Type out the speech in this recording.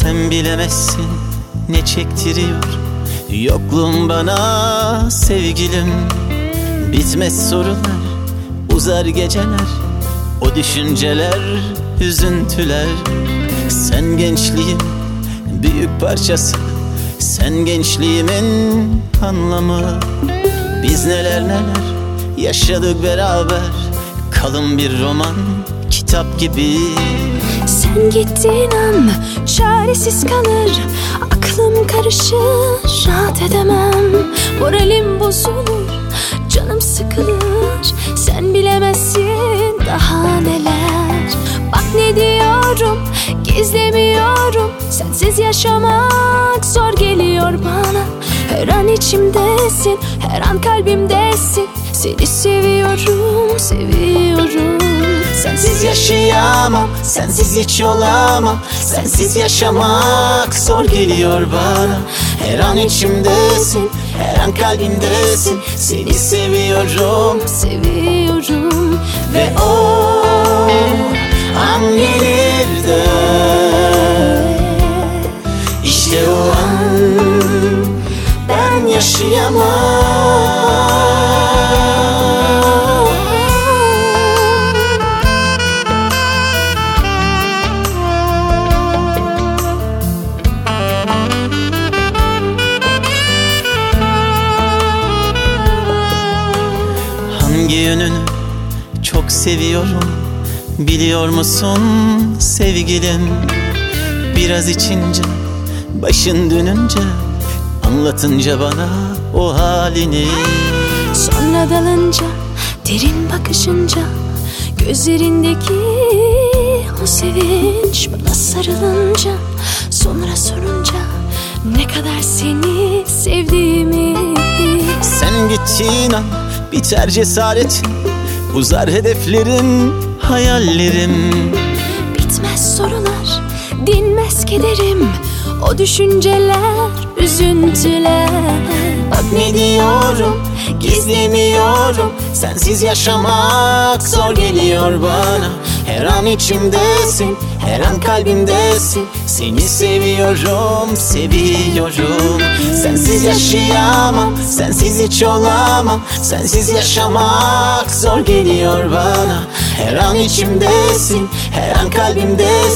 Sen bilemezsin ne çektiriyor yokluğun bana sevgilim. Bitmez sorular, uzar geceler, o düşünceler, üzüntüler. Sen gençliğim büyük parçası, sen gençliğimin anlamı. Biz neler neler yaşadık beraber, kalın bir roman, kitap gibi. Sen gittiğin an çaresiz kalır, aklım karışır, rahat edemem. Moralim bozulur, canım sıkılır. Sen bilemezsin daha neler. Bak ne diyorum, gizlemiyorum. Sensiz yaşamak zor geliyor bana. Her an içimdesin, her an kalbimdesin. Seni seviyorum, seviyorum. Sensiz yaşayamam, sensiz hiç olamam. Sensiz yaşamak zor geliyor bana. Her an içimdesin, her an kalbimdesin. Seni seviyorum, seviyorum. ve o an gelir de İşte o an ben yaşayamam. Hangi yönünü çok seviyorum biliyor musun sevgilim? Biraz içince, başın dönünce, anlatınca bana o halini. Sonra dalınca, derin bakışınca, gözlerindeki o sevinç bana sarılınca, sonra sorunca ne kadar seni sevdiğimi. Sen gittiğin an biter cesaretim, uzar hedeflerim, hayallerim. Bitmez sorular, dinmez kederim, o düşünceler, üzüntüler. Bak ne diyorum, gizlemiyorum. Sensiz yaşamak zor geliyor bana. Her an içimdesin, her an kalbimdesin. Seni seviyorum, seviyorum. Sensiz yaşayamam, sensiz hiç olamam. Sensiz yaşamak zor geliyor bana. Her an içimdesin, her an kalbimdesin.